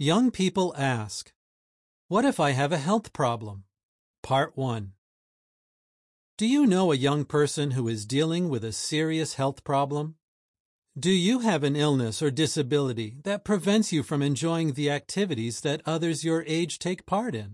Young people ask, what if I have a health problem? Part 1. Do you know a young person who is dealing with a serious health problem? Do you have an illness or disability that prevents you from enjoying the activities that others your age take part in?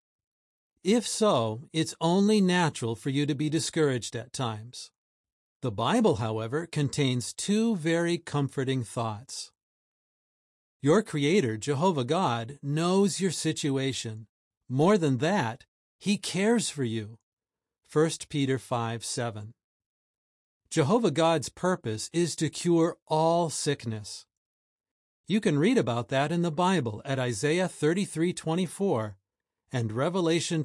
If so, it's only natural for you to be discouraged at times. The Bible, however, contains two very comforting thoughts. Your Creator, Jehovah God, knows your situation. More than that, He cares for you. 1 Peter 5:7. Jehovah God's purpose is to cure all sickness. You can read about that in the Bible at Isaiah 33:24 and Revelation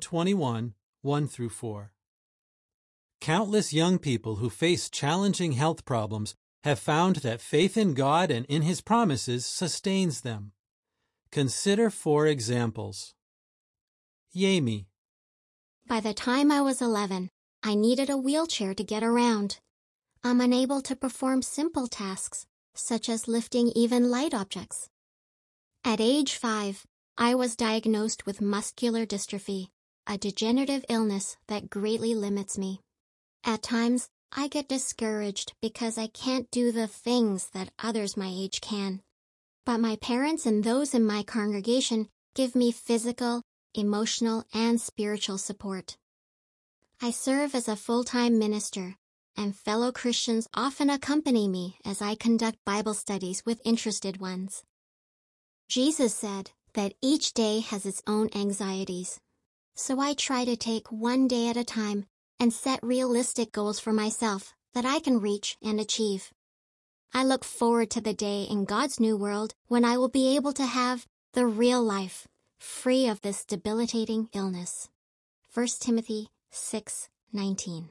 21:1-4. Countless young people who face challenging health problems have found that faith in God and in His promises sustains them. Consider 4 examples. Yami. By the time I was 11, I needed a wheelchair to get around. I'm unable to perform simple tasks, such as lifting even light objects. At age 5, I was diagnosed with muscular dystrophy, a degenerative illness that greatly limits me. At times, I get discouraged because I can't do the things that others my age can. But my parents and those in my congregation give me physical, emotional, and spiritual support. I serve as a full-time minister, and fellow Christians often accompany me as I conduct Bible studies with interested ones. Jesus said that each day has its own anxieties, so I try to take one day at a time and set realistic goals for myself that I can reach and achieve. I look forward to the day in God's new world when I will be able to have the real life, free of this debilitating illness. 1 Timothy 6:19.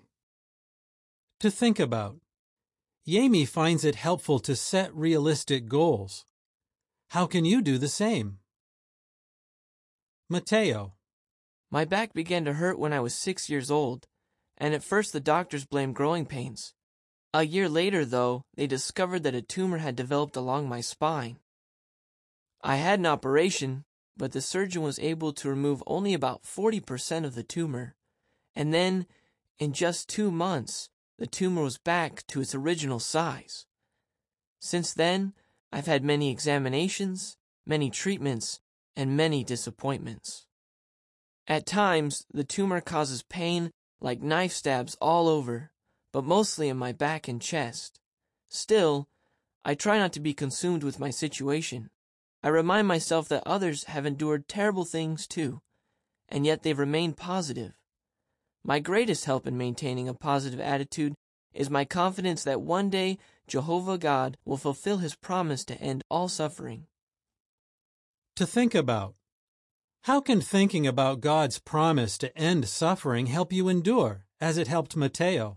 To think about. Yami finds it helpful to set realistic goals. How can you do the same? Mateo. My back began to hurt when I was 6 years old, and at first the doctors blamed growing pains. A year later, though, they discovered that a tumor had developed along my spine. I had an operation, but the surgeon was able to remove only about 40% of the tumor, and then, in just 2 months, the tumor was back to its original size. Since then, I've had many examinations, many treatments, and many disappointments. At times, the tumor causes pain like knife stabs all over, but mostly in my back and chest. Still, I try not to be consumed with my situation. I remind myself that others have endured terrible things too, and yet they've remained positive. My greatest help in maintaining a positive attitude is my confidence that one day Jehovah God will fulfill His promise to end all suffering. To think about. How can thinking about God's promise to end suffering help you endure, as it helped Mateo?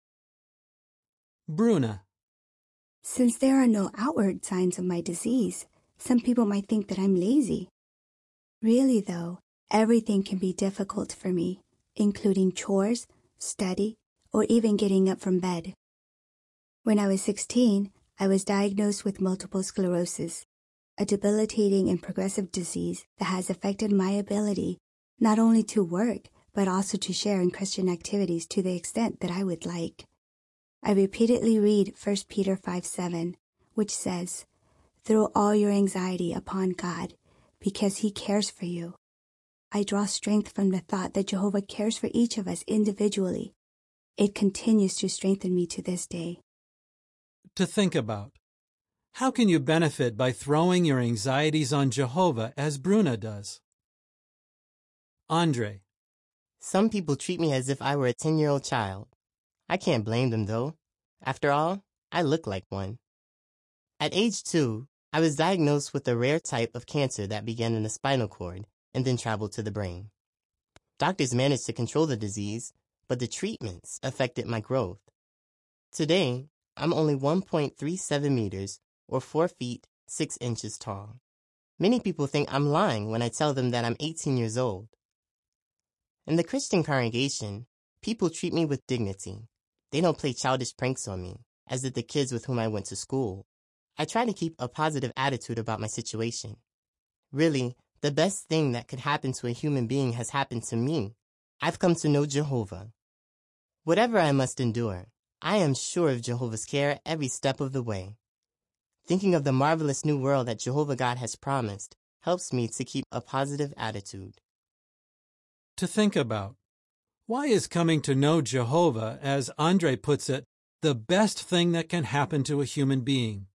Bruna. Since there are no outward signs of my disease, some people might think that I'm lazy. Really, though, everything can be difficult for me, including chores, study, or even getting up from bed. When I was 16, I was diagnosed with multiple sclerosis, a debilitating and progressive disease that has affected my ability not only to work, but also to share in Christian activities to the extent that I would like. I repeatedly read 1 Peter 5:7, which says, "Throw all your anxiety upon God, because He cares for you." I draw strength from the thought that Jehovah cares for each of us individually. It continues to strengthen me to this day. To think about. How can you benefit by throwing your anxieties on Jehovah as Bruna does? Andre. Some people treat me as if I were a 10-year-old child. I can't blame them, though. After all, I look like one. At age 2, I was diagnosed with a rare type of cancer that began in the spinal cord and then traveled to the brain. Doctors managed to control the disease, but the treatments affected my growth. Today, I'm only 1.37 meters, or 4 feet, 6 inches tall. Many people think I'm lying when I tell them that I'm 18 years old. In the Christian congregation, people treat me with dignity. They don't play childish pranks on me, as did the kids with whom I went to school. I try to keep a positive attitude about my situation. Really, the best thing that could happen to a human being has happened to me. I've come to know Jehovah. Whatever I must endure, I am sure of Jehovah's care every step of the way. Thinking of the marvelous new world that Jehovah God has promised helps me to keep a positive attitude. To think about. Why is coming to know Jehovah, as Andre puts it, the best thing that can happen to a human being?